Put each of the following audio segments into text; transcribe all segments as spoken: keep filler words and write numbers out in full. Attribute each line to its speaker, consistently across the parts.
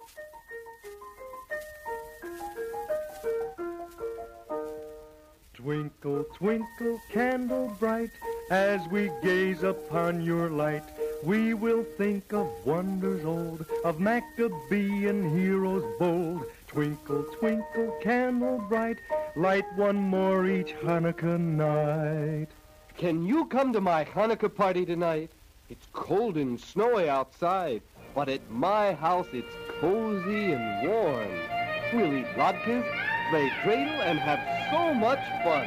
Speaker 1: Twinkle, twinkle, candle bright, as we gaze upon your light, we will think of wonders old, of Maccabean heroes bold. Twinkle, twinkle, candle bright, light one more each Hanukkah night.
Speaker 2: Can you come to my Hanukkah party tonight? It's cold and snowy outside, but at my house it's cozy and warm. We'll eat latkes, play dreidel, and have so much fun.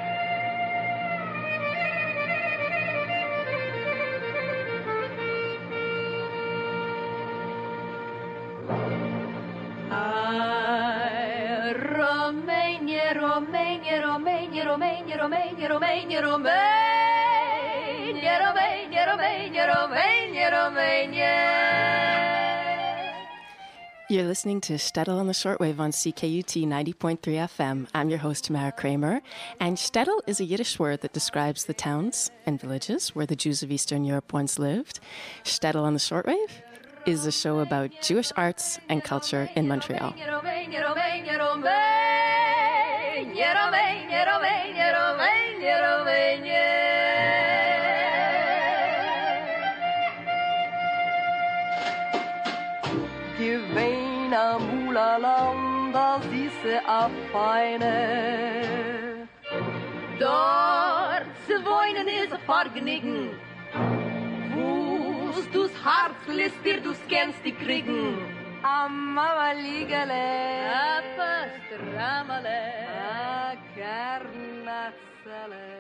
Speaker 3: I, Romania, Romania, Romania, Romania, Romania, Romania, Romania, Romania, Romania, Romania, Romania.
Speaker 4: You're listening to Shtetl on the Shortwave on C K U T ninety point three F M. I'm your host, Tamara Kramer. And Shtetl is a Yiddish word that describes the towns and villages where the Jews of Eastern Europe once lived. Shtetl on the Shortwave is a show about Jewish arts and culture in Montreal.
Speaker 3: Gewein am Ulaland, da siehste a feine. Dort zu wohnen is a Vergnügen. Wo's du's Herz lässt dir, du's kennst die kriegen. A Mama Liegele, a Pastramale, a Karnatzele.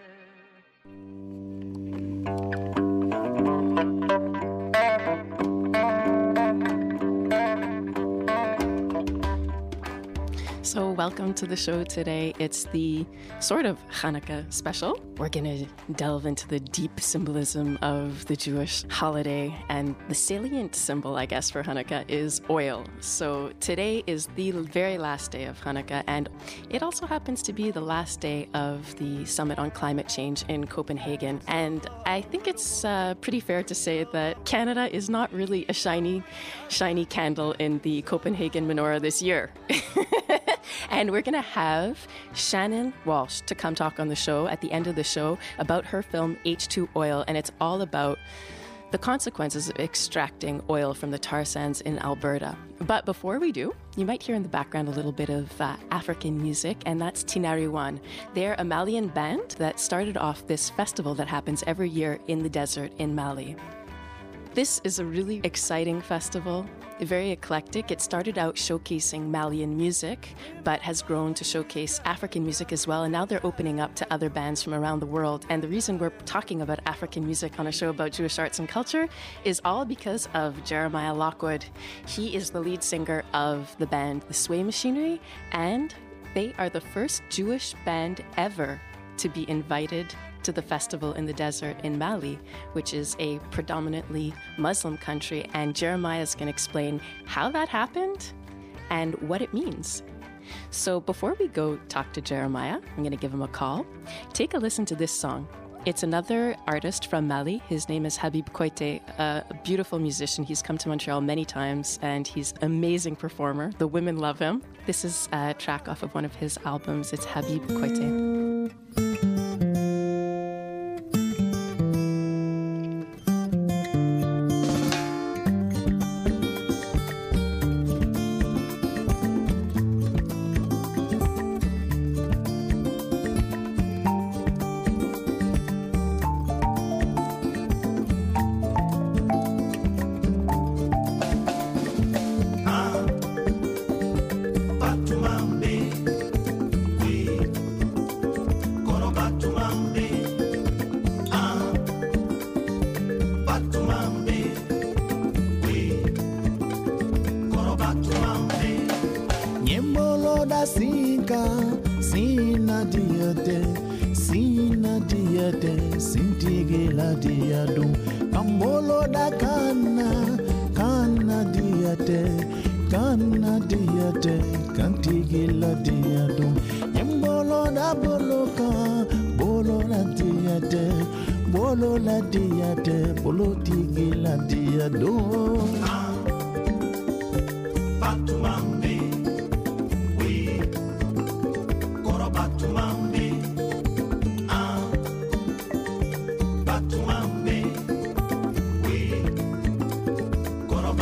Speaker 4: So welcome to the show today. It's the sort of Hanukkah special. We're going to delve into the deep symbolism of the Jewish holiday, and the salient symbol, I guess, for Hanukkah is oil. So today is the very last day of Hanukkah, and it also happens to be the last day of the Summit on Climate Change in Copenhagen. And I think it's uh, pretty fair to say that Canada is not really a shiny, shiny candle in the Copenhagen menorah this year. And we're going to have Shannon Walsh to come talk on the show at the end of the show about her film H two Oil, and it's all about the consequences of extracting oil from the tar sands in Alberta. But before we do, you might hear in the background a little bit of uh, African music, and that's Tinariwen. They're a Malian band that started off this festival that happens every year in the desert in Mali. This is a really exciting festival, very eclectic. It started out showcasing Malian music, but has grown to showcase African music as well, and now they're opening up to other bands from around the world. And the reason we're talking about African music on a show about Jewish arts and culture is all because of Jeremiah Lockwood. He is the lead singer of the band The Sway Machinery, and they are the first Jewish band ever to be invited to the festival in the desert in Mali, which is a predominantly Muslim country, and Jeremiah is going to explain how that happened and what it means. So before we go talk to Jeremiah, I'm going to give him a call. Take a listen to this song. It's another artist from Mali. His name is Habib Koité, a beautiful musician. He's come to Montreal many times, and he's an amazing performer. The women love him. This is a track off of one of his albums. It's Habib Koité.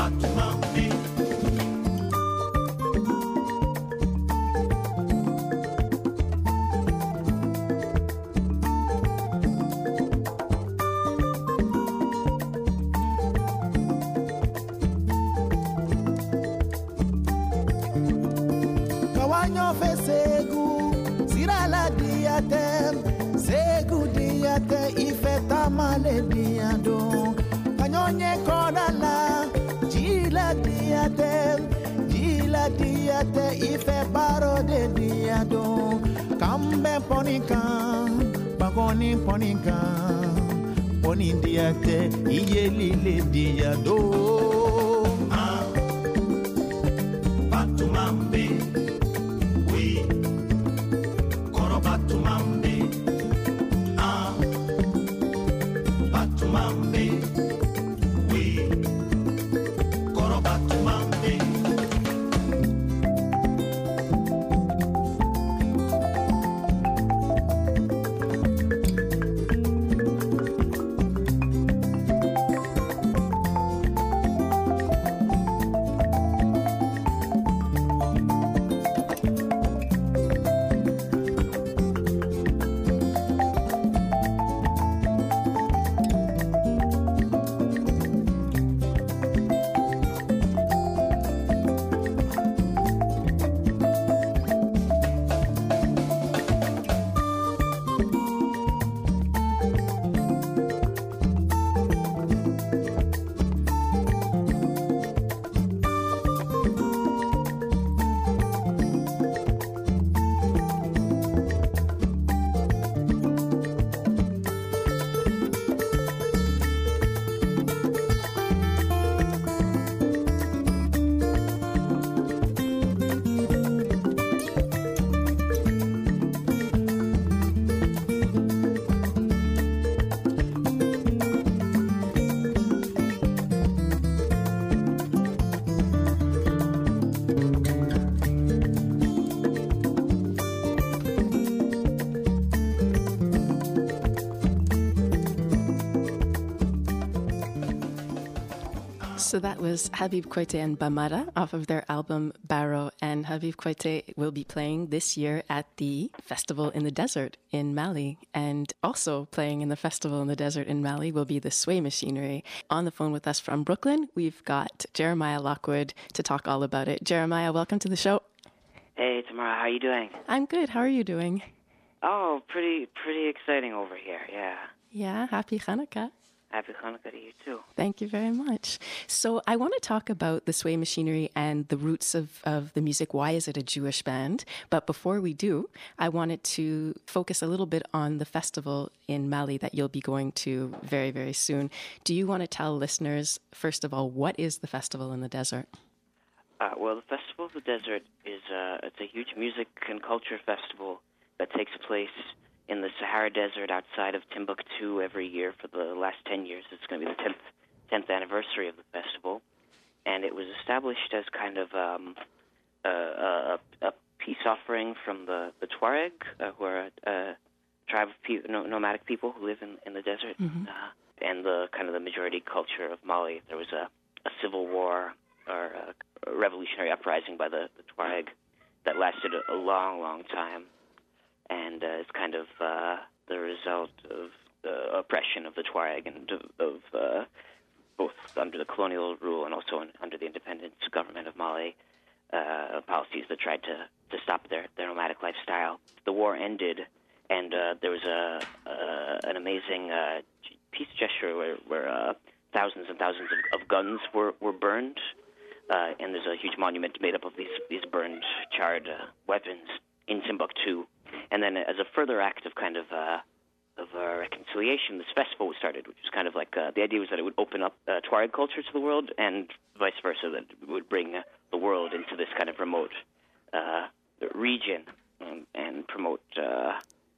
Speaker 4: So that was Habib Koité and Bamara off of their album Baro. And Habib Koité will be playing this year at the Festival in the Desert in Mali. And also playing in the Festival in the Desert in Mali will be the Sway Machinery. On the phone with us from Brooklyn, we've got Jeremiah Lockwood to talk all about it. Jeremiah, welcome to the show.
Speaker 5: Hey, Tamara, how are you doing?
Speaker 4: I'm good. How are you doing?
Speaker 5: Oh, pretty pretty exciting over here, yeah.
Speaker 4: Yeah, happy Hanukkah.
Speaker 5: Happy Hanukkah to you, too.
Speaker 4: Thank you very much. So I want to talk about the Sway Machinery and the roots of, of the music. Why is it a Jewish band? But before we do, I wanted to focus a little bit on the festival in Mali that you'll be going to very, very soon. Do you want to tell listeners, first of all, what is the Festival in the Desert?
Speaker 5: Uh, well, the Festival of the Desert is uh, it's a huge music and culture festival that takes place in the Sahara Desert outside of Timbuktu every year for the last ten years. It's going to be the tenth, tenth anniversary of the festival. And it was established as kind of um, a, a, a peace offering from the, the Tuareg, uh, who are a, a tribe of pe- no, nomadic people who live in, in the desert, mm-hmm. uh, and the kind of the majority culture of Mali. There was a, a civil war or a, a revolutionary uprising by the, the Tuareg that lasted a, a long, long time. And uh, it's kind of uh, the result of the oppression of the Tuareg and of, of uh, both under the colonial rule and also in, under the independent government of Mali, uh, policies that tried to, to stop their, their nomadic lifestyle. The war ended, and uh, there was a uh, an amazing uh, peace gesture where, where uh, thousands and thousands of, of guns were, were burned, uh, and there's a huge monument made up of these, these burned, charred uh, weapons in Timbuktu. And then as a further act of kind of uh, of uh, reconciliation, this festival was started, which was kind of like, uh, the idea was that it would open up uh, Tuareg culture to the world and vice versa, that it would bring uh, the world into this kind of remote uh, region and, and promote, uh,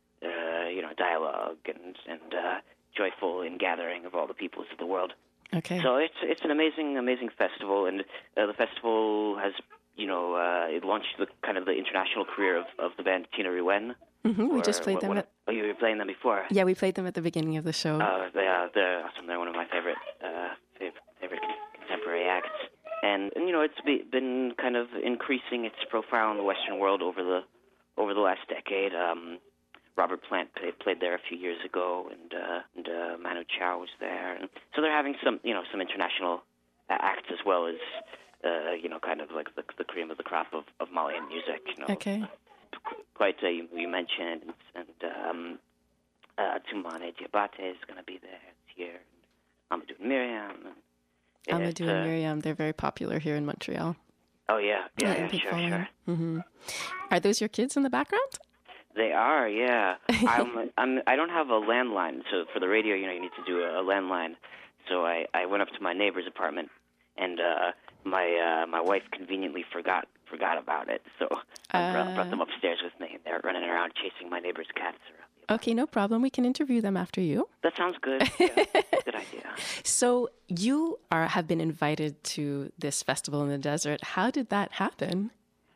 Speaker 5: uh, you know, dialogue and, and uh, joyful ingathering of all the peoples of the world.
Speaker 4: Okay.
Speaker 5: So it's it's an amazing, amazing festival, and uh, the festival has... You know, uh, it launched the kind of the international career of, of the band Tina Riwen.
Speaker 4: Mm-hmm, we just played
Speaker 5: what,
Speaker 4: them.
Speaker 5: what,
Speaker 4: at...
Speaker 5: Oh, you were playing them before?
Speaker 4: Yeah, we played them at the beginning of the show.
Speaker 5: Uh, they, uh, they're awesome. They're one of my favorite uh, favorite, favorite contemporary acts. and, and you know, it's be, been kind of increasing its profile in the Western world over the over the last decade. Um, Robert Plant played, played there a few years ago, and, uh, and uh, Manu Chao was there, and so they're having some, you know, some international uh, acts as well as, uh, you know, kind of like the, the cream of the crop of, of Malian music. You know,
Speaker 4: Okay.
Speaker 5: Quite uh, you, you mentioned, and um, uh, Tumane Diabate is going to be there this year, and Amadou and Miriam. And
Speaker 4: Amadou and Miriam, they're very popular here in Montreal.
Speaker 5: Oh yeah, yeah,
Speaker 4: Yeah,
Speaker 5: yeah,
Speaker 4: big
Speaker 5: sure,
Speaker 4: following.
Speaker 5: sure.
Speaker 4: Mm-hmm. Are those your kids in the background?
Speaker 5: They are, yeah. I'm, I'm, I don't have a landline, so for the radio, you know, you need to do a, a landline. So I, I went up to my neighbor's apartment, and uh, my uh, my wife conveniently forgot forgot about it. So I brought,
Speaker 4: Uh.
Speaker 5: brought them upstairs with me, and they're running around chasing my neighbor's cats around. the
Speaker 4: Okay, no problem. We can interview them after you.
Speaker 5: That sounds good. Yeah, good idea.
Speaker 4: So you are have been invited to this festival in the desert. How did that happen?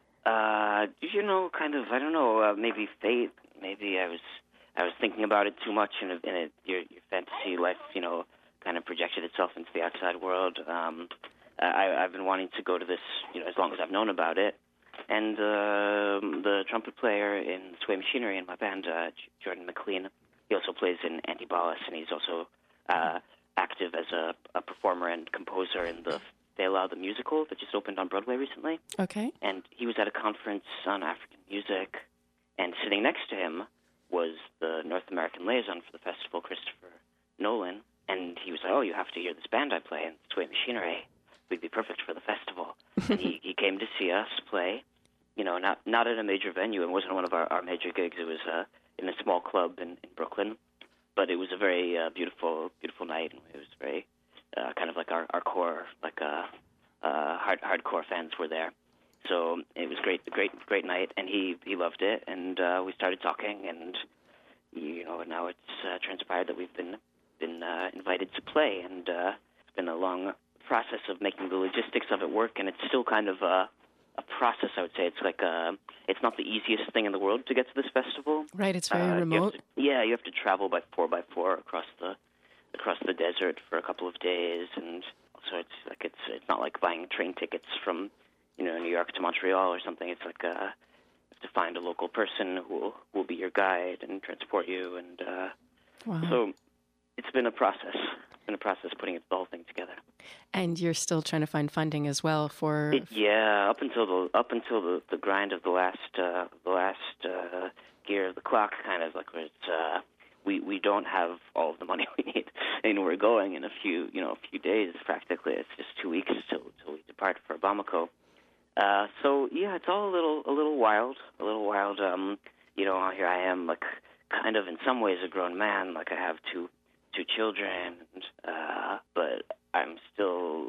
Speaker 5: Uh, you know, kind of, I don't know, uh, maybe fate. Maybe I was I was thinking about it too much, and, it, and it, your, your fantasy life, you know, kind of projected itself into the outside world. Um, I, I've been wanting to go to this, you know, as long as I've known about it. And uh, the trumpet player in Sway Machinery in my band, uh, Jordan McLean, he also plays in Antibalas, and he's also uh, active as a, a performer and composer in the Fela, the musical that just opened on Broadway recently.
Speaker 4: Okay.
Speaker 5: And he was at a conference on African music, and sitting next to him was the North American liaison for the festival, Christopher Nolan. And he was like, oh, you have to hear this band I play in Sway Machinery. We'd be perfect for the festival. And he, he came to see us play, you know, not not at a major venue. It wasn't one of our, our major gigs. It was uh, in a small club in, in Brooklyn. But it was a very uh, beautiful, beautiful night. And it was very uh, kind of like our, our core, like uh, uh, hard, hardcore fans were there. So it was great, great, great night. And he, he loved it. And uh, we started talking. And, you know, now it's uh, transpired that we've been, been uh, invited to play. And uh, it's been a long process of making the logistics of it work, and it's still kind of a, a process, I would say. It's like a, it's not the easiest thing in the world to get to this festival.
Speaker 4: Right, it's very
Speaker 5: Uh, you have
Speaker 4: remote.
Speaker 5: to- yeah, you have to travel by four by four across the across the desert for a couple of days, and so it's like it's it's not like buying train tickets from, you know, New York to Montreal or something. It's like uh, you have to find a local person who will, who will be your guide and transport you, and uh,
Speaker 4: Wow.
Speaker 5: so it's been a process. It's been a process putting it, the whole thing together.
Speaker 4: And you're still trying to find funding as well for...
Speaker 5: It, yeah, up until the up until the, the grind of the last uh, the last uh, gear of the clock, kind of like where it's, uh, we we don't have all of the money we need, and we're going in a few you know a few days practically. It's just two weeks till till we depart for Bamako. Uh, so yeah, it's all a little a little wild, a little wild. Um, you know, here I am, like kind of in some ways a grown man. Like I have two two children, and, uh, but I'm still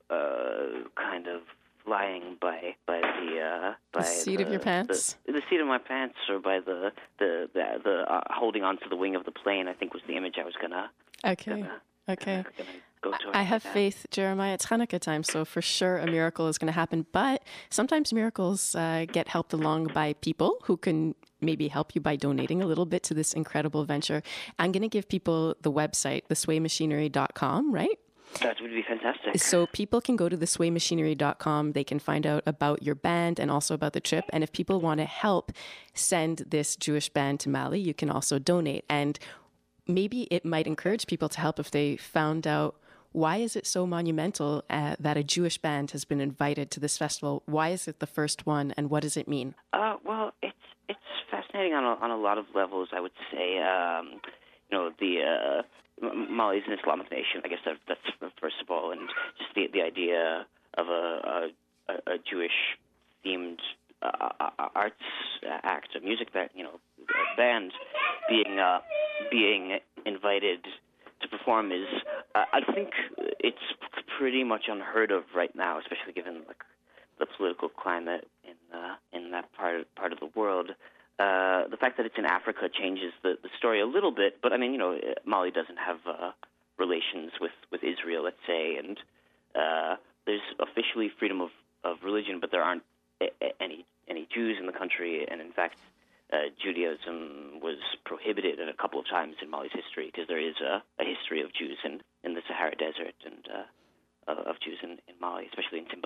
Speaker 5: uh, kind of flying by by the uh, by
Speaker 4: The seat of your pants?
Speaker 5: The, the seat of my pants, or by the the the, the uh, holding onto the wing of the plane. I think was the image I was gonna.
Speaker 4: Okay,
Speaker 5: gonna,
Speaker 4: okay.
Speaker 5: Gonna go to
Speaker 4: I have
Speaker 5: Yeah.
Speaker 4: faith, Jeremiah. It's Hanukkah time, so for sure a miracle is going to happen. But sometimes miracles uh, get helped along by people who can maybe help you by donating a little bit to this incredible venture. I'm going to give people the website, the sway machinery dot com, right?
Speaker 5: That would be fantastic.
Speaker 4: So people can go to the sway machinery dot com. They can find out about your band and also about the trip. And if people want to help send this Jewish band to Mali, you can also donate. And maybe it might encourage people to help if they found out, why is it so monumental uh, that a Jewish band has been invited to this festival? Why is it the first one, and what does it mean?
Speaker 5: Uh, well, it's it's fascinating on a, on a lot of levels, I would say. Um, you know, the uh, M- Mali is an Islamic nation. I guess that, that's first of all, and just the the idea of a a, a Jewish themed uh, arts act, a music that you know a band being uh, being invited to perform is, uh, I think it's pretty much unheard of right now, especially given like the political climate in uh, in that part part of the world. Uh, the fact that it's in Africa changes the, the story a little bit, but I mean, you know, Mali doesn't have uh, relations with, with Israel, let's say, and uh, there's officially freedom of, of religion, but there aren't a- a- any any Jews in the country, and in fact, uh, Judaism was prohibited a couple of times in Mali's history because there is a, a history of Jews in, in the Sahara Desert and uh, of Jews in, in Mali, especially in Timbuktu.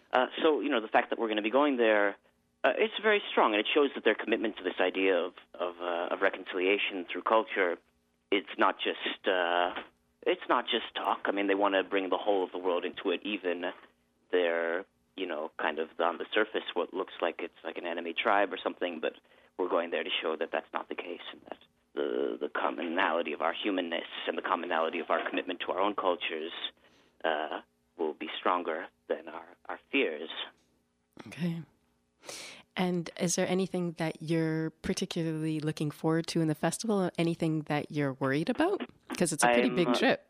Speaker 5: Uh, so, you know, the fact that we're going to be going there, uh, it's very strong, and it shows that their commitment to this idea of of, uh, of reconciliation through culture, it's not just uh, it's not just talk. I mean, they want to bring the whole of the world into it, even their, you know, kind of on the surface what looks like it's like an enemy tribe or something, but we're going there to show that that's not the case, and that the the commonality of our humanness and the commonality of our commitment to our own cultures uh, will be stronger than our, our fears.
Speaker 4: Okay. And is there anything that you're particularly looking forward to in the festival? Anything that you're worried about? Because it's a pretty
Speaker 5: I'm,
Speaker 4: big
Speaker 5: uh,
Speaker 4: trip.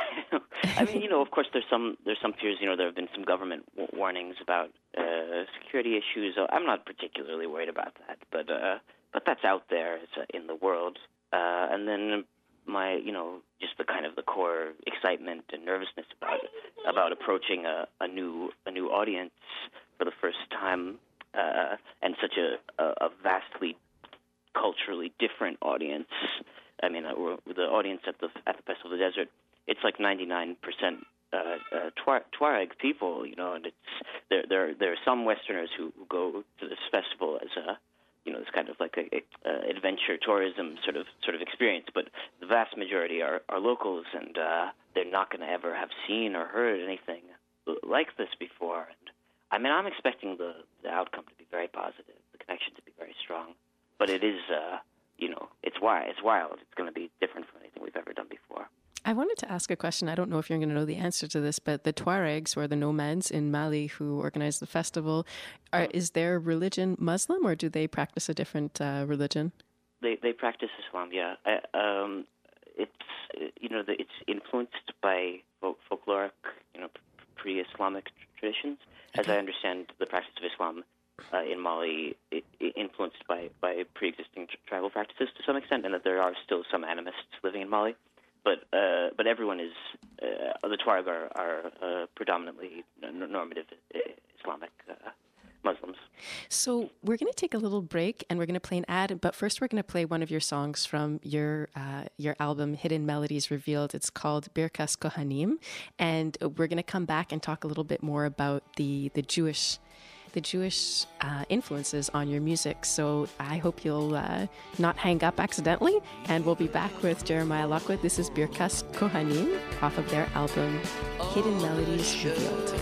Speaker 5: I mean, you know, of course, there's some there's some fears. You know, there have been some government w- warnings about uh, security issues. So I'm not particularly worried about that, but uh, but that's out there it's, uh, in the world. Uh, and then my, you know, just the kind of the core excitement and nervousness about about approaching a, a new a new audience for the first time, uh, and such a, a, a vastly culturally different audience. I mean, uh, we're, the audience at the at the Festival of the Desert, it's like ninety-nine percent uh, uh, Tuareg, Tuareg people, you know, and it's there. There, there are some Westerners who, who go to this festival as a, you know, it's kind of like a, a, a adventure tourism sort of sort of experience. But the vast majority are, are locals, and uh, they're not going to ever have seen or heard anything like this before. And I mean, I'm expecting the, the outcome to be very positive, the connection to be very strong. But it is, uh, you know, it's wild. It's wild. It's going to be different from anything we've ever done before.
Speaker 4: I wanted to ask a question. I don't know if you're going to know the answer to this, but the Tuaregs, or the nomads in Mali who organize the festival, are, is their religion Muslim, or do they practice a different uh, religion?
Speaker 5: They they practice Islam, yeah. I, um, it's you know the, it's influenced by folk, folkloric, you know, pre-Islamic traditions. As
Speaker 4: Okay.
Speaker 5: I understand, the practice of Islam uh, in Mali it, it influenced by by pre-existing tr- tribal practices to some extent, and that there are still some animists living in Mali. But uh, but everyone is uh, the Tuareg are, are uh, predominantly normative Islamic uh, Muslims.
Speaker 4: So we're going to take a little break, and we're going to play an ad. But first, we're going to play one of your songs from your uh, your album, Hidden Melodies Revealed. It's called Birkas Kohanim, and we're going to come back and talk a little bit more about the the Jewish. the Jewish uh, influences on your music. So I hope you'll uh, not hang up accidentally, and we'll be back with Jeremiah Lockwood. This is Birkas Kohanim off of their album Hidden Melodies Revealed.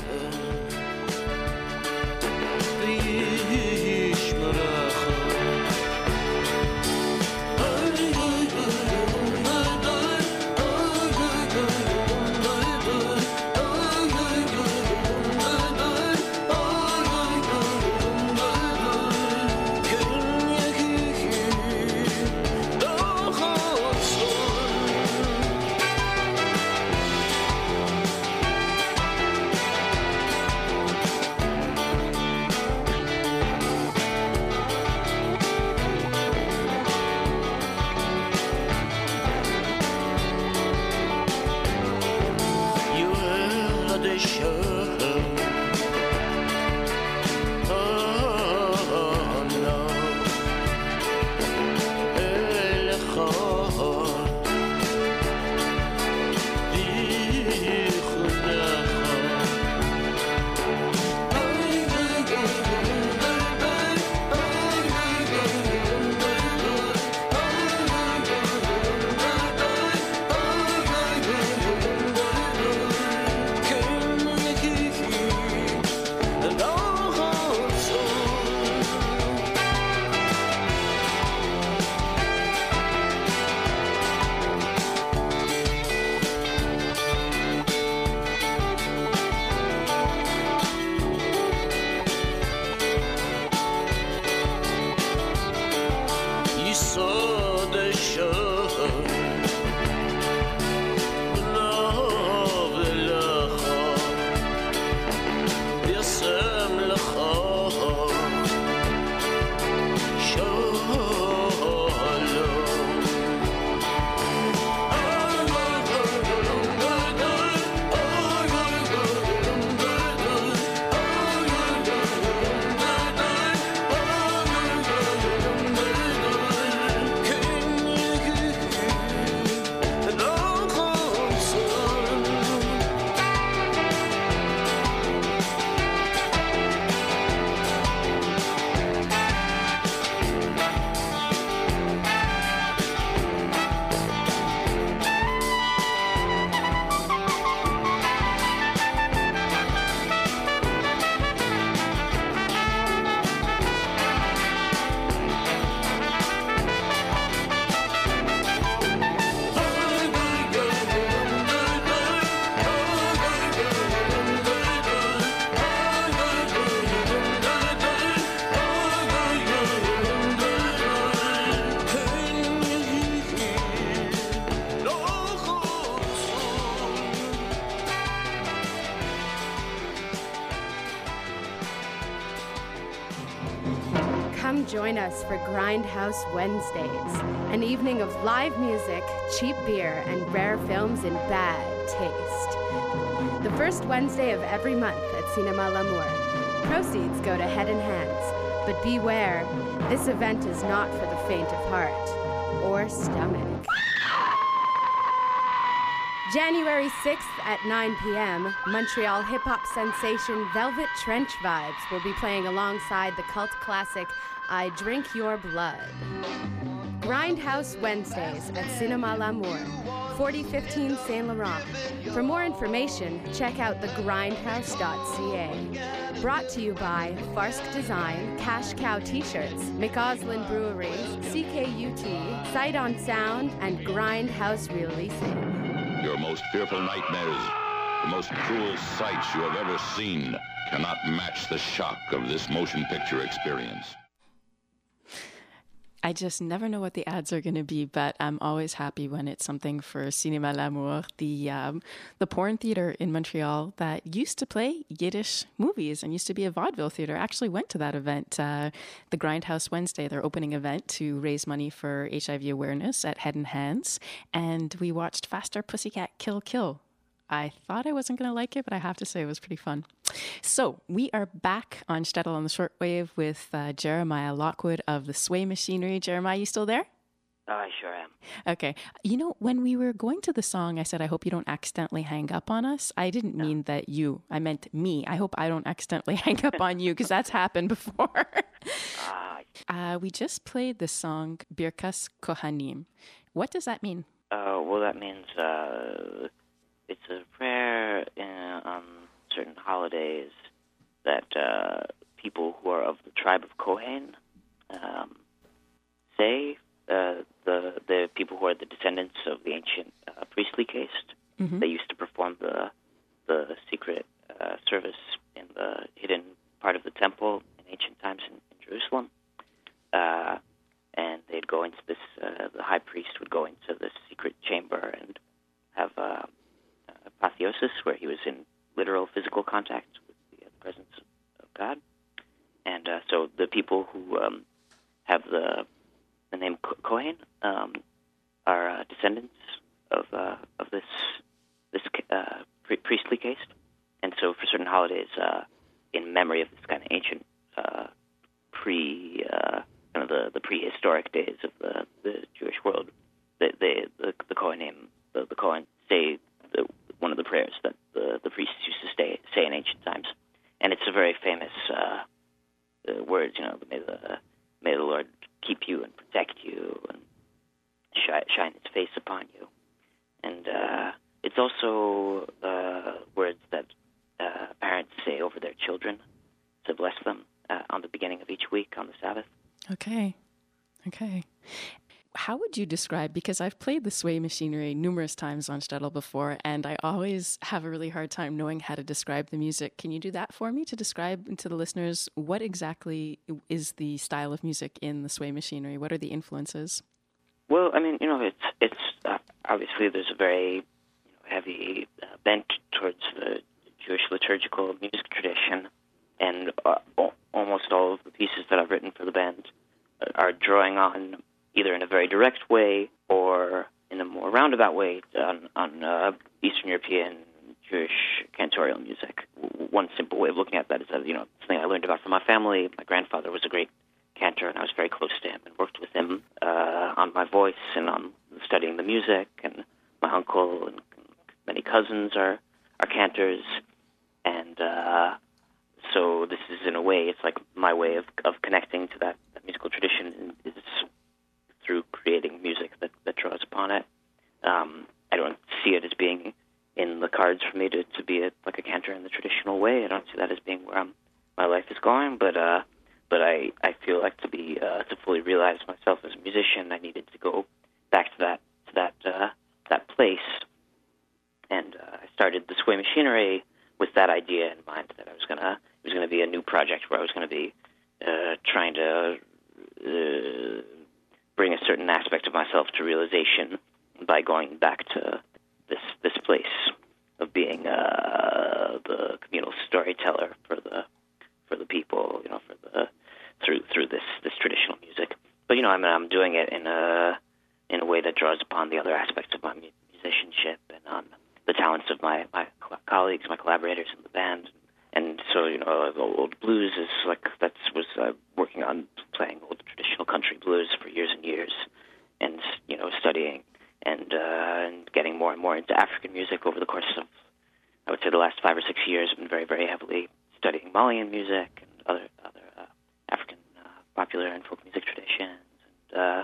Speaker 6: Come join us for Grindhouse Wednesdays, an evening of live music, cheap beer, and rare films in bad taste. The first Wednesday of every month at Cinema L'Amour. Proceeds go to Head and Hands, but beware, this event is not for the faint of heart or stomach. January sixth at nine p.m., Montreal hip-hop sensation Velvet Trench Vibes will be playing alongside the cult classic I Drink Your Blood. Grindhouse Wednesdays at Cinema L'Amour, forty fifteen Saint Laurent. For more information, check out the grindhouse dot c a. Brought to you by Farsk Design, Cash Cow T-shirts, McAuslin Breweries, C K U T, Sight on Sound, and Grindhouse Releasing.
Speaker 7: Your most fearful nightmares, the most cruel sights you have ever seen, cannot match the shock of this motion picture experience.
Speaker 4: I just never know what the ads are going to be, but I'm always happy when it's something for Cinéma L'Amour, the um, the porn theater in Montreal that used to play Yiddish movies and used to be a vaudeville theater. I actually went to that event, uh, the Grindhouse Wednesday, their opening event to raise money for H I V awareness at Head and Hands, and we watched Faster Pussycat Kill Kill. I thought I wasn't going to like it, but I have to say it was pretty fun. So we are back on Shtetl on the Shortwave with uh, Jeremiah Lockwood of the Sway Machinery. Jeremiah, you still there?
Speaker 5: Oh, I sure am.
Speaker 4: Okay. You know, when we were going to the song, I said, I hope you don't accidentally hang up on us. I didn't no. mean that you. I meant me. I hope I don't accidentally hang up on you, because that's happened before. uh, uh, we just played the song Birkas Kohanim. What does that mean?
Speaker 5: Uh, well, that means... Uh... It's a prayer in, on certain holidays that uh, people who are of the tribe of Kohen um, say. Uh, the the people who are the descendants of the ancient uh, priestly caste. Mm-hmm. They used to perform the the secret uh, service in the hidden part of the temple in ancient times in, in Jerusalem. Uh, and they'd go into this. Uh, the high priest would go into this secret chamber and have. Uh, Apotheosis, where he was in literal physical contact with the uh, presence of God. And uh, so the people who um, have the the name Kohen um, are uh, descendants of uh, of this this uh, pre- priestly caste. And so for certain holidays, uh, in memory of this kind of ancient uh, pre uh, kind of the, the prehistoric days of the, the Jewish world, they, they the the Kohanim, the, the Kohen say the one of the prayers that the, the priests used to stay, say in ancient times. And it's a very famous uh, uh, words, you know, may the, may the Lord keep you and protect you and shine, shine his face upon you. And uh, it's also uh, words that uh, parents say over their children to bless them uh, on the beginning of each week on the Sabbath.
Speaker 4: Okay, okay. How would you describe, because I've played the Sway Machinery numerous times on Shtetl before, and I always have a really hard time knowing how to describe the music. Can you do that for me to describe to the listeners what exactly is the style of music in the Sway Machinery? What are the influences?
Speaker 5: Well, I mean, you know, it's it's uh, obviously there's a very you know, heavy uh, bent towards the Jewish liturgical music tradition, and uh, almost all of the pieces that I've written for the band are drawing on either in a very direct way or in a more roundabout way on, on uh, Eastern European Jewish cantorial music. One simple way of looking at that is that, you know, something I learned about from my family. My grandfather was a great cantor, and I was very close to him and worked with him uh, on my voice and on studying the music. And my uncle and many cousins are, are cantors. And uh, so this is, in a way, it's like my way of, of connecting to that, that musical tradition is through creating music that, that draws upon it. Um, I don't see it as being in the cards for me to, to be a, like a cantor in the traditional way. I don't see that as being where I'm, my life is going, but uh, but I, I feel like to be uh, to fully realize myself as a musician, I needed to go back to that to that uh, that place. And uh, I started the Sway Machinery with that idea in mind, that I was gonna it was gonna be a new project where I was gonna be uh, trying to Uh, bring a certain aspect of myself to realization by going back to this this place of being uh, the communal storyteller for the for the people, you know, for the through through this this know, I mean, I'm doing it in a in a way that draws upon the other aspects of my mu- musicianship and on the talents of my my co- colleagues, my collaborators in the band. And so, you know, old blues is like, that was uh, working on playing old traditional country blues for years and years, and, you know, studying and, uh, and getting more and more into African music over the course of, I would say, the last five or six years. I've been very, very heavily studying Malian music and other other uh, African uh, popular and folk music traditions, and, uh,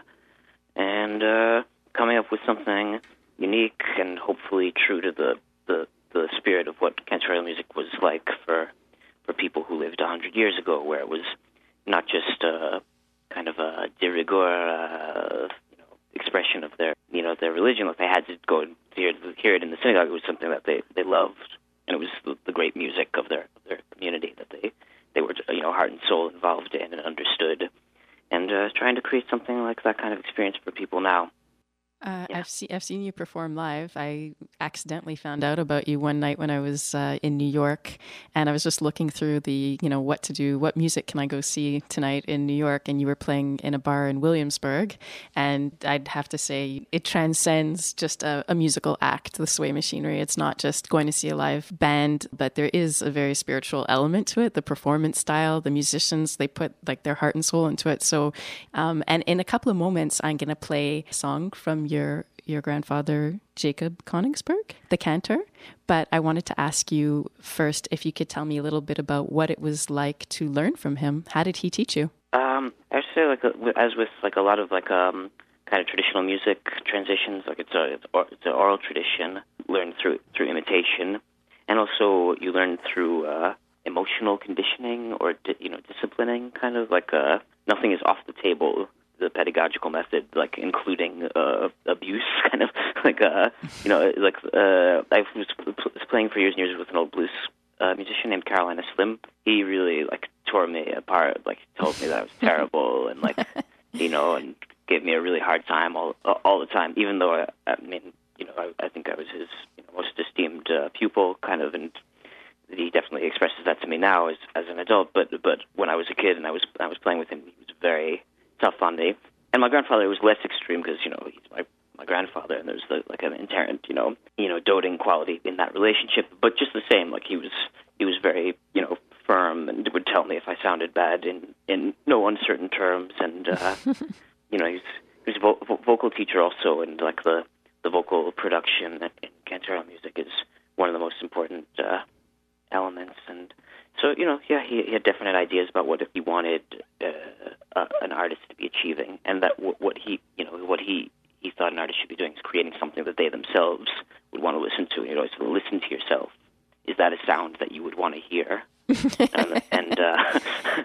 Speaker 5: and uh, coming up with something unique and hopefully true to the, the the spirit of what cantorial music was like for for people who lived a hundred years ago, where it was not just a kind of a de rigueur, uh, you know, expression of their, you know, their religion. Like they had to go and hear, hear it in the synagogue. It was something that they, they loved, and it was the, the great music of their of their community that they they were, you know, heart and soul involved in and understood, and uh, trying to create something like that kind of experience for people now.
Speaker 4: Uh,
Speaker 5: Yeah.
Speaker 4: I've seen I've seen you perform live. I accidentally found out about you one night when I was uh, in New York, and I was just looking through the, you know, what to do, what music can I go see tonight in New York, and you were playing in a bar in Williamsburg, and I'd have to say it transcends just a, a musical act, the Sway Machinery. It's not just going to see a live band, but there is a very spiritual element to it. The performance style, the musicians, they put like their heart and soul into it. So, um, and in a couple of moments, I'm going to play a song from your your grandfather, Jacob Koningsberg, the cantor. But I wanted to ask you first if you could tell me a little bit about what it was like to learn from him. How did he teach you?
Speaker 5: Um, I would say, like, as with like a lot of like um kind of traditional music transitions, like it's a it's, or, it's an oral tradition learned through through imitation, and also you learn through uh, emotional conditioning or di- you know disciplining. Kind of like uh, nothing is off the table. The pedagogical method, like including uh, abuse, kind of like uh, you know, like uh, I was playing for years and years with an old blues uh, musician named Carolina Slim. He really like tore me apart. Like told me that I was terrible, and like you know, and gave me a really hard time all all the time. Even though I, I mean, you know, I, I think I was his you know, most esteemed uh, pupil, kind of, and he definitely expresses that to me now as as an adult. But but when I was a kid and I was I was playing with him, he was very tough on me. And my grandfather was less extreme because, you know, he's my, my grandfather, and there's the, like an inherent, you know, you know, doting quality in that relationship. But just the same, like he was, he was very, you know, firm and would tell me if I sounded bad in, in no uncertain terms. And, uh, you know, he's, he was a vo- vocal teacher also, and like the, the vocal production in cantorial music is one of the most important uh, elements. And so, you know, yeah, he, he had definite ideas about what he wanted uh, uh, an artist to be achieving, and that w- what he, you know, what he, he thought an artist should be doing is creating something that they themselves would want to listen to. You know, so listen to yourself. Is that a sound that you would want to hear? and and, uh,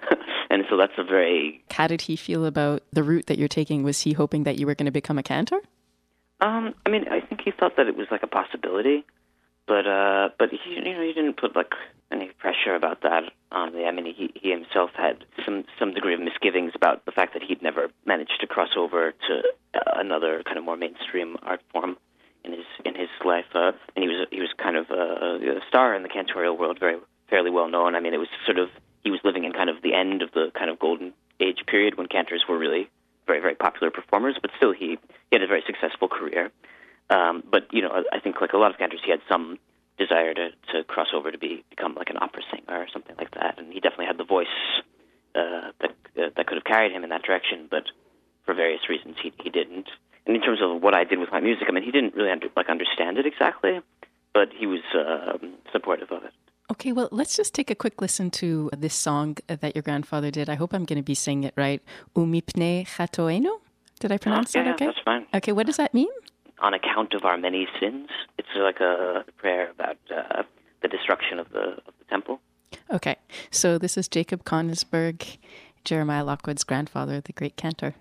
Speaker 5: and so that's a very...
Speaker 4: How did he feel about the route that you're taking? Was he hoping that you were going to become a cantor?
Speaker 5: Um, I mean, I think he thought that it was like a possibility, but uh, but he, you know, he didn't put like any pressure about that on me. I mean, he he himself had some some degree of misgivings about the fact that he'd never managed to cross over to uh, another kind of more mainstream art form in his in his life, uh, and he was he was kind of a, a star in the cantorial world, very fairly well known. I mean, it was sort of he was living in kind of the end of the kind of golden age period when cantors were really very very popular performers, but still he, he had a very successful career. Um, but you know, I think like a lot of cantors, he had some desire to, to cross over to be become like an opera singer or something like that, and he definitely had the voice uh, that uh, that could have carried him in that direction. But for various reasons, he he didn't. And in terms of what I did with my music, I mean, he didn't really under, like understand it exactly, but he was uh, supportive of it.
Speaker 4: Okay, well, let's just take a quick listen to this song that your grandfather did. I hope I'm going to be saying it right. Umipne chatoenu? Did I pronounce
Speaker 5: oh, yeah,
Speaker 4: that okay?
Speaker 5: Yeah, that's fine.
Speaker 4: Okay, what does that mean?
Speaker 5: On account of our many sins. It's like a prayer about uh, the destruction of the of the temple.
Speaker 4: Okay, so this is Jacob Koningsberg, Jeremiah Lockwood's grandfather, the great cantor.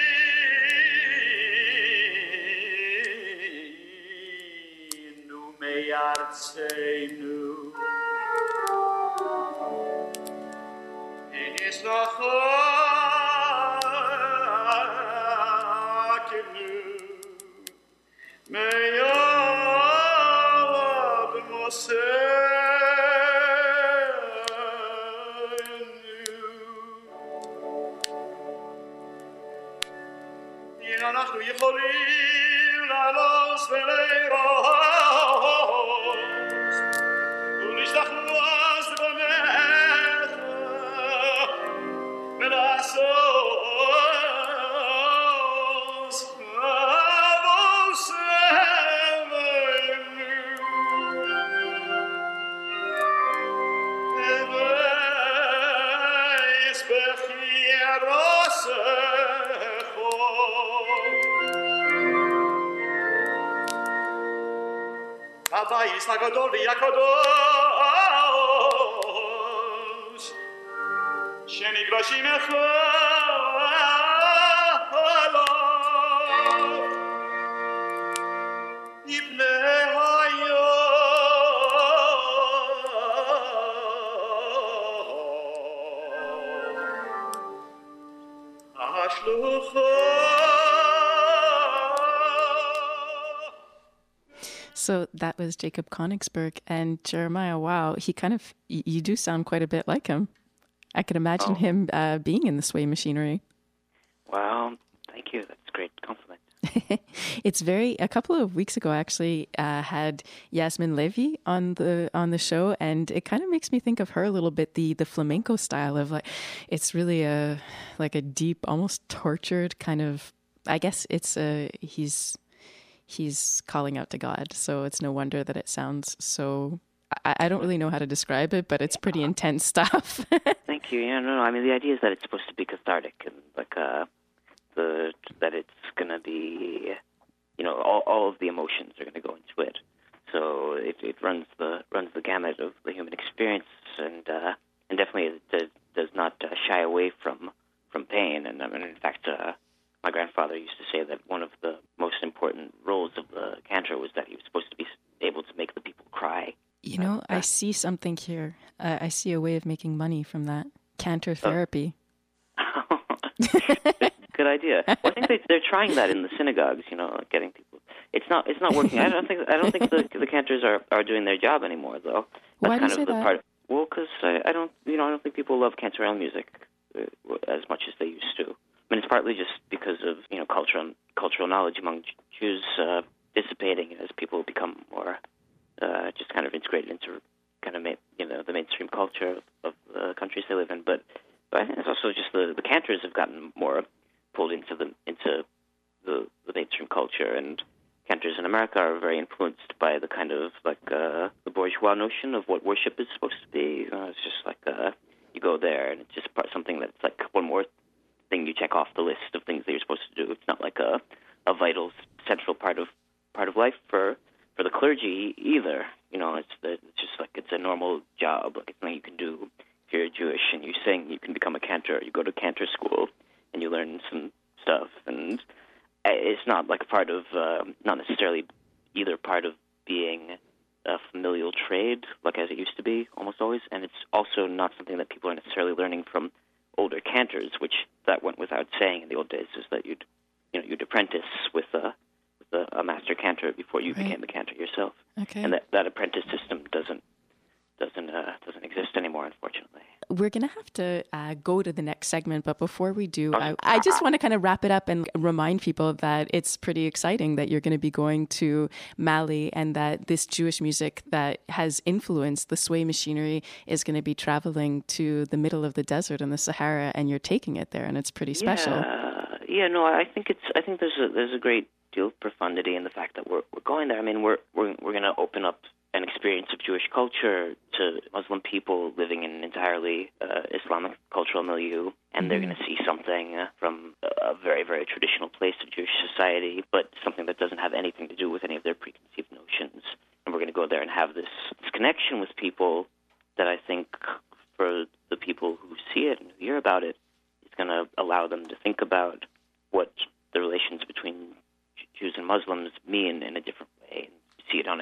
Speaker 8: Colinu me artseinu is noch akenu me yad mosenu yin anachnu yicholim lanos veleiros unishtachnu az bonech velasos avosevenu eveis bechierosecho Avayis hagadol v'yakadosh shenigrashim echalav ibnei hayom hashluchot.
Speaker 4: So that was Jacob Konigsberg, and Jeremiah, wow, he kind of, y- you do sound quite a bit like him. I could imagine
Speaker 5: Oh.
Speaker 4: him uh, being in the Sway Machinery.
Speaker 5: Well, thank you. That's a great compliment.
Speaker 4: It's very, a couple of weeks ago, I actually uh, had Yasmin Levy on the on the show, and it kind of makes me think of her a little bit, the the flamenco style of like, it's really a, like a deep, almost tortured kind of, I guess it's a, he's, he's calling out to God. So it's no wonder that it sounds so, I, I don't really know how to describe it, but it's pretty intense stuff.
Speaker 5: Thank you. Yeah, no, no. I mean, the idea is that it's supposed to be cathartic and like uh, the that it's going to be, you know, all, all of the emotions are going to go into it. So it, it runs the runs the gamut of the human experience, and uh, and definitely it does, does not uh, shy away from from pain. And I mean, in fact, uh, my grandfather used to say that one of the most important roles of the cantor was that he was supposed to be able to make the people cry.
Speaker 4: You know, I see something here. Uh, I see a way of making money from that. Cantor therapy.
Speaker 5: Good idea. Well, I think they, they're trying that in the synagogues. You know, like getting people. It's not. It's not working. I don't think. I don't think the the cantors are, are doing their job anymore, though. That's
Speaker 4: Why do
Speaker 5: kind
Speaker 4: you say
Speaker 5: of the
Speaker 4: that?
Speaker 5: part. Well, because I, I don't. You know, I don't think people love cantorelle music uh, as much as they used to. I mean, it's partly just because of you know cultural cultural knowledge among Jews uh, dissipating as people become more uh, just kind of integrated into kind of ma- you know the mainstream culture of the countries they live in. But, but I think it's also just the the cantors have gotten more pulled into the into the, the mainstream culture, and cantors in America are very influenced by the kind of like uh, the bourgeois notion of what worship is supposed to be. You know, it's just like uh, you go there and it's just part, something that's like one more thing you check off the list of things that you're supposed to do. It's not like a a vital central part of part of life for for the clergy either. You know, it's the, it's just like it's a normal job. Like it's something you can do if you're Jewish and you sing. You can become a cantor. You go to cantor school and you learn some stuff, and it's not like a part of, uh, not necessarily either part of being a familial trade, like as it used to be almost always, and it's also not something that people are necessarily learning from older cantors, which that went without saying in the old days, is that you'd, you know, you'd apprentice with a, with a, a master cantor before you
Speaker 4: Right.
Speaker 5: became a cantor yourself,
Speaker 4: Okay.
Speaker 5: and that, that apprentice system doesn't doesn't uh, doesn't exist anymore, unfortunately.
Speaker 4: We're going to have to uh, go to the next segment, but before we do,
Speaker 5: Okay.
Speaker 4: I, I just want to kind of wrap it up and remind people that it's pretty exciting that you're going to be going to Mali, and that this Jewish music that has influenced the Sway Machinery is going to be traveling to the middle of the desert in the Sahara, and you're taking it there, and it's pretty special.
Speaker 5: Yeah, yeah. No, I think it's. I think there's a there's a great deal of profundity in the fact that we're we're going there. I mean, we're we're we're going to open up an experience of Jewish culture to Muslim people living in an entirely uh, Islamic cultural milieu, and they're going to see something uh, from a very, very traditional place of Jewish society, but something that doesn't have anything to do with any of their preconceived notions. And we're going to go there and have this, this connection with people that I think, for the people who see it and who hear about it, is going to allow them to think about what the relations between Jews and Muslims mean in a different way, and see it on a human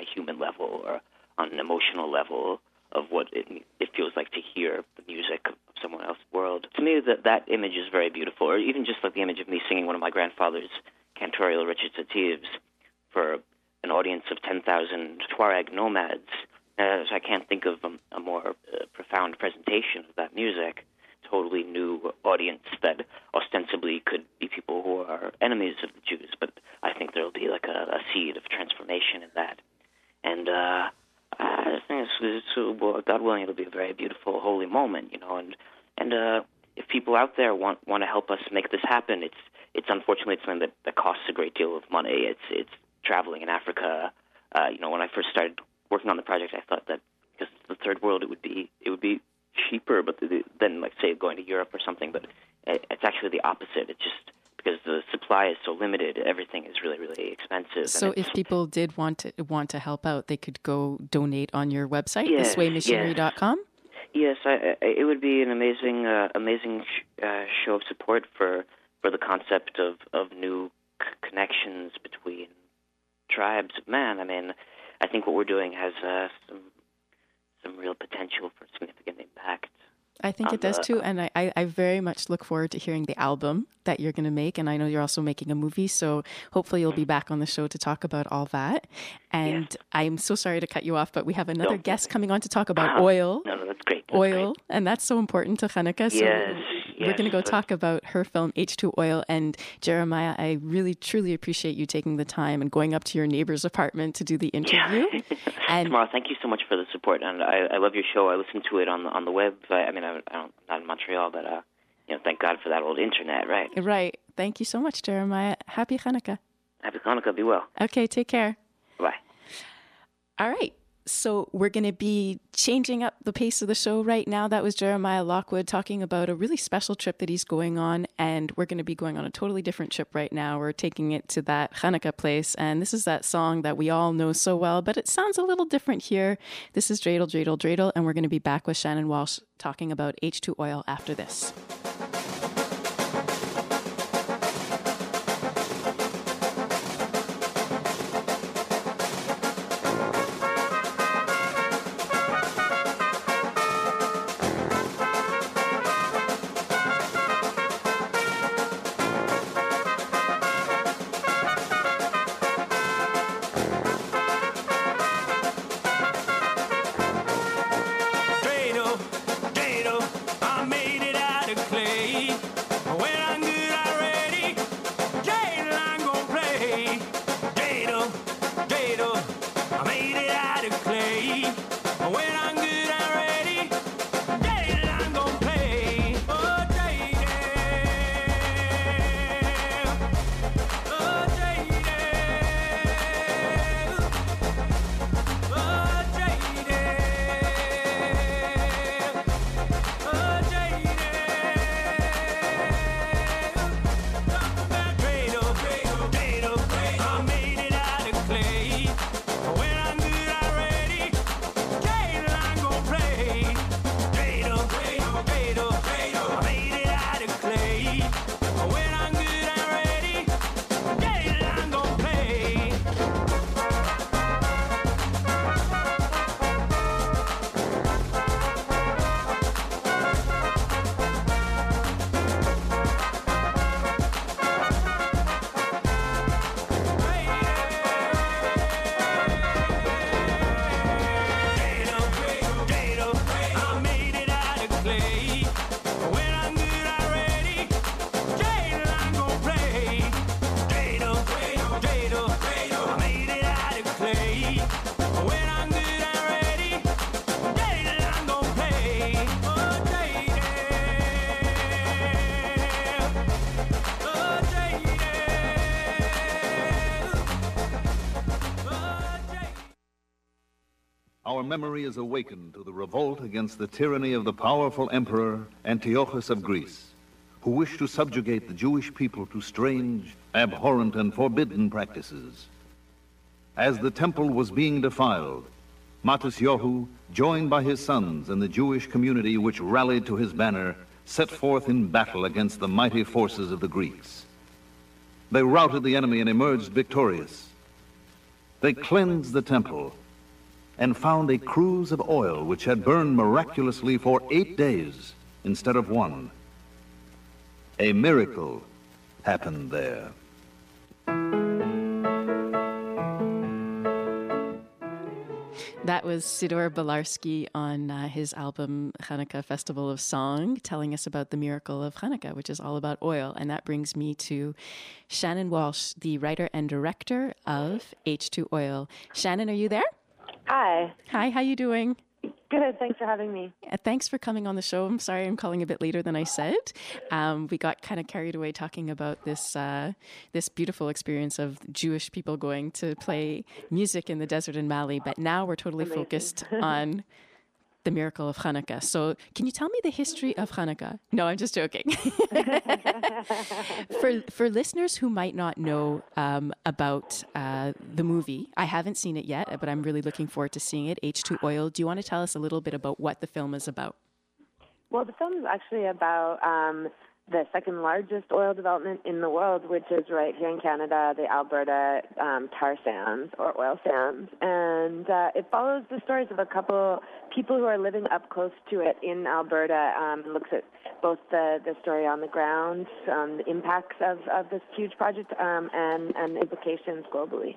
Speaker 5: level or on an emotional level of what it, it feels like to hear the music of someone else's world. To me, that that image is very beautiful, or even just like the image of me singing one of my grandfather's cantorial recitatives for an audience of ten thousand Tuareg nomads. Uh, so I can't think of a, a more uh, profound presentation of that music. Totally new audience that ostensibly could be people who are enemies of the Jews, but I think there will be like a, a seed of transformation in that. And uh, I think it's, it's, well, God willing, it'll be a very beautiful, holy moment, you know. And and uh, if people out there want want to help us make this happen, it's it's unfortunately it's something that, that costs a great deal of money. It's it's traveling in Africa. Uh, you know, when I first started working on the project, I thought that because it's the third world, it would be it would be cheaper, but than like say going to Europe or something. But it's actually the opposite. It's just because the supply is so limited, everything is really, really expensive.
Speaker 4: So if people did want to want to help out, they could go donate on your website,
Speaker 5: yes,
Speaker 4: this way machinery dot com?
Speaker 5: Yes, I, I, it would be an amazing, uh, amazing sh- uh, show of support for, for the concept of, of new c- connections between tribes of man. I mean, I think what we're doing has uh, some some real potential for significant impact.
Speaker 4: I think it does
Speaker 5: the,
Speaker 4: too, and I, I very much look forward to hearing the album that you're going to make, and I know you're also making a movie, so hopefully you'll be back on the show to talk about all that. And yes. I'm so sorry to cut you off, but we have another no. guest coming on to talk about
Speaker 5: uh,
Speaker 4: oil.
Speaker 5: No, no, that's great. That's
Speaker 4: oil,
Speaker 5: great.
Speaker 4: And that's so important to Hanukkah. So
Speaker 5: yes,
Speaker 4: we're
Speaker 5: yes,
Speaker 4: going to go talk about her film H two Oil. And Jeremiah, I really, truly appreciate you taking the time and going up to your neighbor's apartment to do the interview.
Speaker 5: Yeah.
Speaker 4: And
Speaker 5: Tamara, thank you so much for the support, and I, I love your show. I listen to it on the, on the web. I, I mean, I, I don't, I'm not in Montreal, but uh, you know, thank God for that old internet, right?
Speaker 4: Right. Thank you so much, Jeremiah. Happy Hanukkah.
Speaker 5: Happy Hanukkah. Be well.
Speaker 4: Okay, take care.
Speaker 5: Bye.
Speaker 4: All right. So we're going to be changing up the pace of the show right now. That was Jeremiah Lockwood talking about a really special trip that he's going on. And we're going to be going on a totally different trip right now. We're taking it to that Hanukkah place. And this is that song that we all know so well, but it sounds a little different here. This is Dreidel, Dreidel, Dreidel. And we're going to be back with Shannon Walsh talking about H two Oil after this.
Speaker 9: Our memory is awakened to the revolt against the tyranny of the powerful emperor Antiochus of Greece, who wished to subjugate the Jewish people to strange, abhorrent, and forbidden practices. As the temple was being defiled, Matisyahu, joined by his sons and the Jewish community which rallied to his banner, set forth in battle against the mighty forces of the Greeks. They routed the enemy and emerged victorious. They cleansed the temple, and found a cruse of oil which had burned miraculously for eight days instead of one. A miracle happened there.
Speaker 4: That was Sidor Balarski on uh, his album Hanukkah Festival of Song, telling us about the miracle of Hanukkah, which is all about oil. And that brings me to Shannon Walsh, the writer and director of H two Oil. Shannon, are you there?
Speaker 10: Hi.
Speaker 4: Hi, how you doing?
Speaker 10: Good. Thanks for having me.
Speaker 4: Uh, thanks for coming on the show. I'm sorry I'm calling a bit later than I said. Um, we got kind of carried away talking about this uh, this beautiful experience of Jewish people going to play music in the desert in Mali, but now we're totally
Speaker 10: Amazing.
Speaker 4: focused on the miracle of Hanukkah. So can you tell me the history of Hanukkah? No, I'm just joking. for for listeners who might not know um, about uh, the movie, I haven't seen it yet, but I'm really looking forward to seeing it, H two Oil. Do you want to tell us a little bit about what the film is about?
Speaker 10: Well, the film is actually about um, the second largest oil development in the world, which is right here in Canada, the Alberta um, tar sands or oil sands. And uh, it follows the stories of a couple people who are living up close to it in Alberta. Um, and looks at both the, the story on the ground, um, the impacts of, of this huge project, um, and, and implications globally.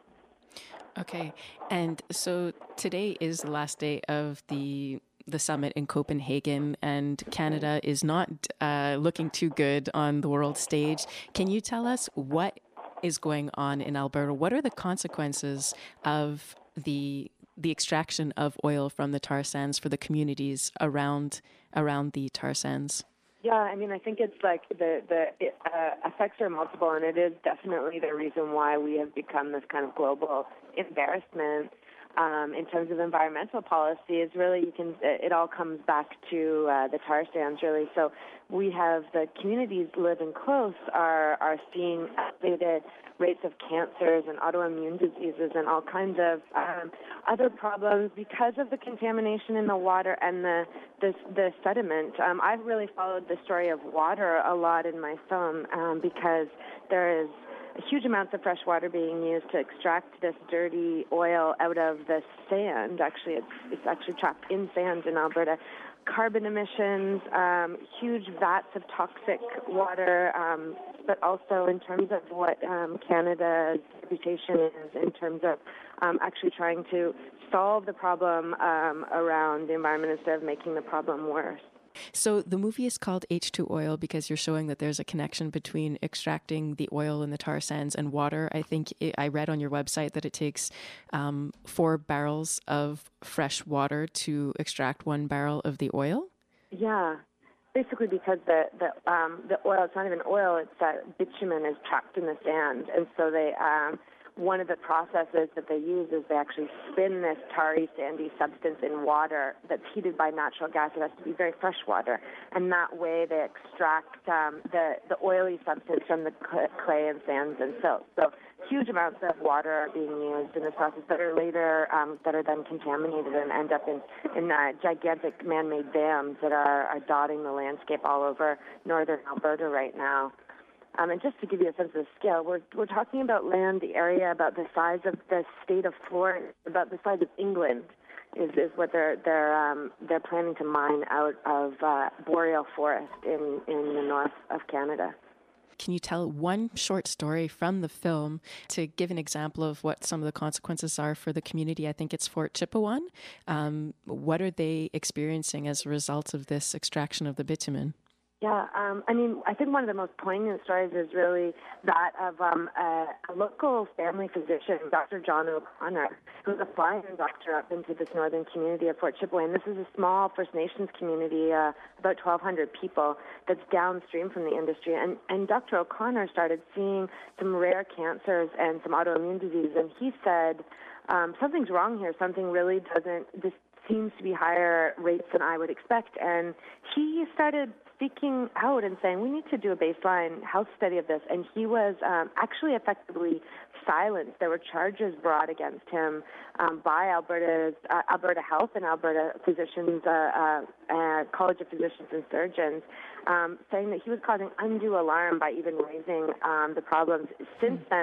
Speaker 4: Okay. And so today is the last day of the the summit in Copenhagen, and Canada is not uh, looking too good on the world stage. Can you tell us what is going on in Alberta? What are the consequences of the the extraction of oil from the tar sands for the communities around around the tar sands?
Speaker 10: Yeah, I mean, I think it's like the the uh, effects are multiple, and it is definitely the reason why we have become this kind of global embarrassment. Um, in terms of environmental policy, is really you can. It all comes back to uh, the tar sands, really. So we have the communities living close are are seeing elevated rates of cancers and autoimmune diseases and all kinds of um, other problems because of the contamination in the water and the the, the sediment. Um, I've really followed the story of water a lot in my film um, because there is huge amounts of fresh water being used to extract this dirty oil out of the sand. Actually, it's it's actually trapped in sand in Alberta. Carbon emissions, um, huge vats of toxic water, um, but also in terms of what um, Canada's reputation is in terms of um, actually trying to solve the problem um, around the environment instead of making the problem worse.
Speaker 4: So the movie is called H two Oil because you're showing that there's a connection between extracting the oil in the tar sands and water. I think it, I read on your website that it takes um, four barrels of fresh water to extract one barrel of the oil.
Speaker 10: Yeah, basically because the the um, the oil, it's not even oil, it's that bitumen is trapped in the sand, and so they. Um, One of the processes that they use is they actually spin this tarry, sandy substance in water that's heated by natural gas. It has to be very fresh water. And that way they extract um, the, the oily substance from the clay and sands and silt. So huge amounts of water are being used in this process that are later, um, that are then contaminated and end up in, in uh, gigantic man-made dams that are, are dotting the landscape all over northern Alberta right now. Um, and just to give you a sense of the scale, we're we're talking about land, the area about the size of the state of Florida, about the size of England, is, is what they're they're um, they're planning to mine out of uh, boreal forest in, in the north of Canada.
Speaker 4: Can you tell one short story from the film to give an example of what some of the consequences are for the community? I think it's Fort Chipewyan. Um, what are they experiencing as a result of this extraction of the bitumen?
Speaker 10: Yeah, um, I mean, I think one of the most poignant stories is really that of um, a, a local family physician, Doctor John O'Connor, who's a fly-in doctor up into this northern community of Fort Chipewyan. This is a small First Nations community, uh, about twelve hundred people, that's downstream from the industry. And, and Doctor O'Connor started seeing some rare cancers and some autoimmune diseases, and he said, um, something's wrong here. Something really doesn't, this seems to be higher rates than I would expect. And he started speaking out and saying, we need to do a baseline health study of this. And he was um, actually effectively silenced. There were charges brought against him um, by Alberta's uh, Alberta Health and Alberta Physicians, uh, uh, uh, College of Physicians and Surgeons, um, saying that he was causing undue alarm by even raising um, the problems. Since then,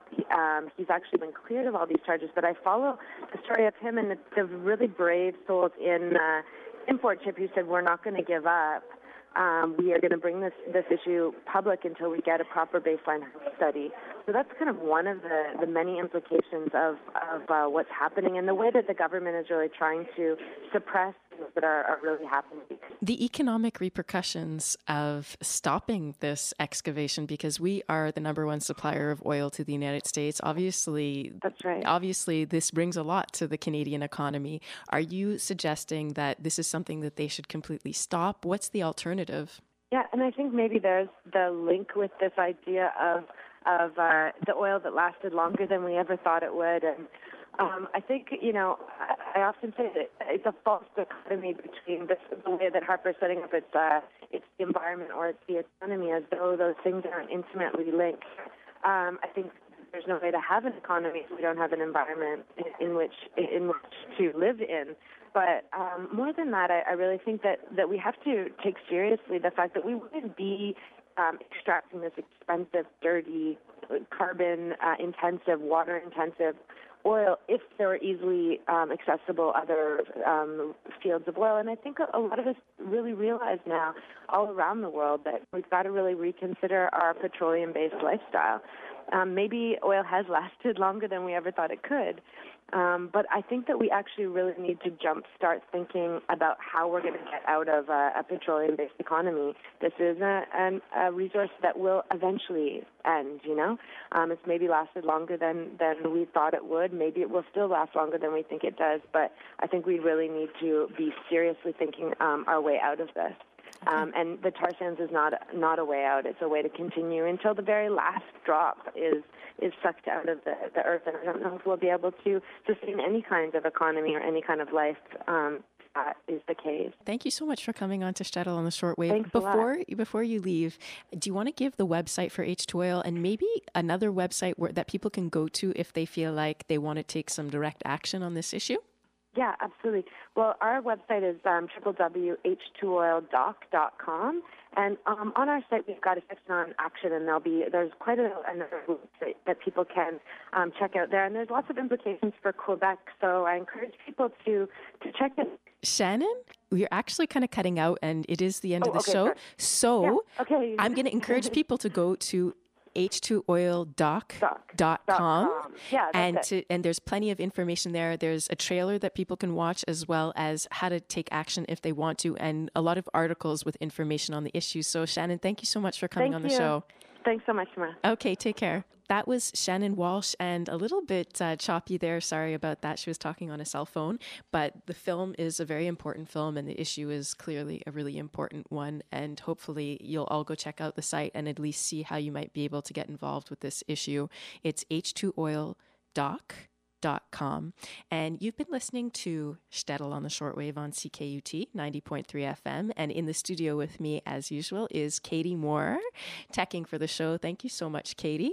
Speaker 10: um, he's actually been cleared of all these charges. But I follow the story of him and the, the really brave souls in uh, import ship who said, we're not going to give up. Um, we are going to bring this, this issue public until we get a proper baseline health study. So that's kind of one of the, the many implications of, of uh, what's happening and the way that the government is really trying to suppress things that are, are really happening.
Speaker 4: The economic repercussions of stopping this excavation, because we are the number one supplier of oil to the United States. Obviously,
Speaker 10: that's right.
Speaker 4: Obviously, this brings a lot to the Canadian economy. Are you suggesting that this is something that they should completely stop? What's the alternative?
Speaker 10: Yeah, and I think maybe there's the link with this idea of of uh, the oil that lasted longer than we ever thought it would. And um, I think, you know, I, I often say that it's a false dichotomy between this, the way that Harper's setting up its, uh, it's the environment or it's the economy, as though those things aren't intimately linked. Um, I think there's no way to have an economy if we don't have an environment in, in which in which to live in. But um, more than that, I, I really think that, that we have to take seriously the fact that we wouldn't be um, extracting this expensive, dirty, carbon-intensive, uh, water-intensive oil if there were easily um, accessible other um, fields of oil. And I think a, a lot of us really realize now all around the world that we've got to really reconsider our petroleum-based lifestyle. Um, maybe oil has lasted longer than we ever thought it could. Um, but I think that we actually really need to jumpstart thinking about how we're going to get out of a, a petroleum-based economy. This is a, an, a resource that will eventually end, you know. Um, it's maybe lasted longer than, than we thought it would. Maybe it will still last longer than we think it does. But I think we really need to be seriously thinking um, our way out of this. Um, and the tar sands is not not a way out. It's a way to continue until the very last drop is is sucked out of the, the earth. And I don't know if we'll be able to sustain any kind of economy or any kind of life. Um, that is the case.
Speaker 4: Thank you so much for coming on to Shtetl on the Shortwave.
Speaker 10: Thanks
Speaker 4: before
Speaker 10: a lot.
Speaker 4: Before you leave, do you want to give the website for H two Oil and maybe another website where that people can go to if they feel like they want to take some direct action on this issue?
Speaker 10: Yeah, absolutely. Well, our website is um, w w w dot h two oil doc dot com, and um, on our site we've got a section on action, and there'll be there's quite a number of that, that people can um, check out there, and there's lots of implications for Quebec. So I encourage people to to check it.
Speaker 4: Shannon, we're actually kind of cutting out, and it is the end
Speaker 10: oh,
Speaker 4: of the
Speaker 10: okay,
Speaker 4: show.
Speaker 10: sorry.
Speaker 4: So
Speaker 10: yeah, okay.
Speaker 4: I'm going to encourage people to go to h two oil doc dot com
Speaker 10: yeah,
Speaker 4: and to, and there's plenty of information there. There's a trailer that people can watch as well as how to take action if they want to, and a lot of articles with information on the issues. So Shannon, thank you so much for coming
Speaker 10: thank
Speaker 4: on the
Speaker 10: you.
Speaker 4: show.
Speaker 10: Thanks so much, Mara.
Speaker 4: Okay, take care. That was Shannon Walsh, and a little bit uh, choppy there. Sorry about that. She was talking on a cell phone, but the film is a very important film, and the issue is clearly a really important one. And hopefully you'll all go check out the site and at least see how you might be able to get involved with this issue. It's h two oil doc dot com. And you've been listening to Shtetl on the Shortwave on C K U T ninety point three F M. And in the studio with me, as usual, is Katie Moore, teching for the show. Thank you so much, Katie.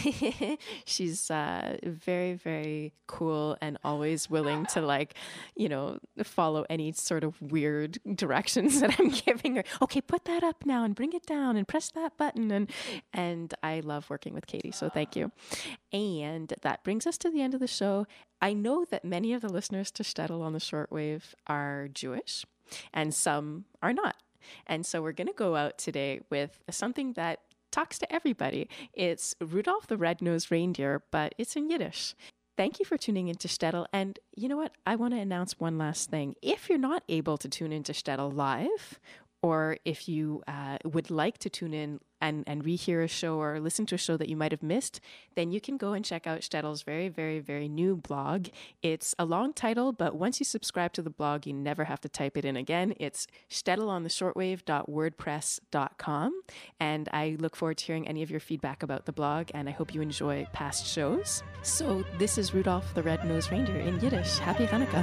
Speaker 4: She's uh, very, very cool and always willing to, like, you know, follow any sort of weird directions that I'm giving her. Okay, put that up now and bring it down and press that button. And and I love working with Katie, so thank you. And that brings us to the end of the show. I know that many of the listeners to Shtetl on the Shortwave are Jewish, and some are not. And so we're going to go out today with something that talks to everybody. It's Rudolph the Red-Nosed Reindeer, but it's in Yiddish. Thank you for tuning into Shtetl. And you know what? I want to announce one last thing. If you're not able to tune into Shtetl live, or if you uh, would like to tune in and, and rehear a show or listen to a show that you might have missed, then you can go and check out Shtettl's very, very, very new blog. It's a long title, but once you subscribe to the blog, you never have to type it in again. It's shtetl on the shortwave dot wordpress dot com. And I look forward to hearing any of your feedback about the blog, and I hope you enjoy past shows. So this is Rudolph the Red-Nosed Reindeer in Yiddish. Happy Hanukkah.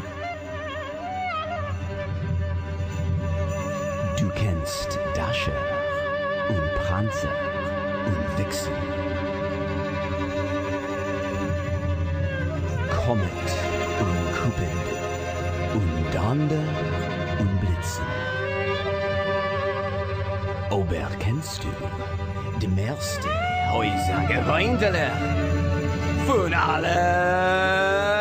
Speaker 11: Du kennst Dasher und Pranzer und Vixen, Comet und Cupid und Donder und Blitzen. Aber kennst du die meiste Häuser Gewöhnteler?
Speaker 12: von alle.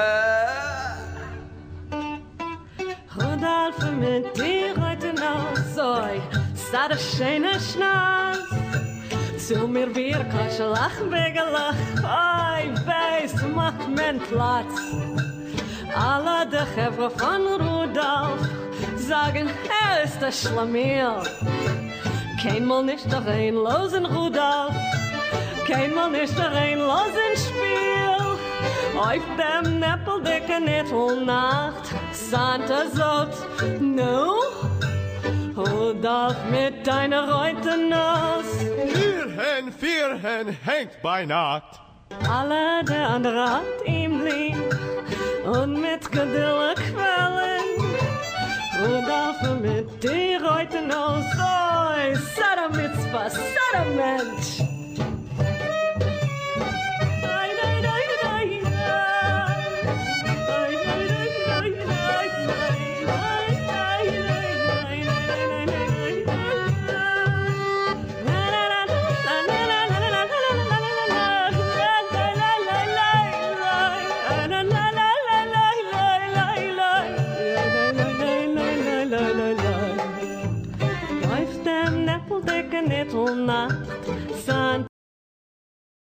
Speaker 3: Rudolf mit dir heute noch so, sa de schöne Schnauz. Zu mir wir kasche lachen begelach, oi, weiss, macht men Platz. Alle de Chevre von Rudolf sagen, er ist der Schlamiel. Keinmal nicht doch ein losen Rudolf, keinmal nicht doch ein losen Spiel. Auf dem Neppeldicke Nettelnacht, Santa sagt, no, Rudolf mit deiner Reutenuss.
Speaker 13: Vierhen, vierhen, hängt bei Nacht.
Speaker 3: Alle der andere hat ihm lieb und mit Gedille quellen. Rudolf mit die Reutenuss, oi, Sada Mitzvah, Sada Mensch. Nacht, Santa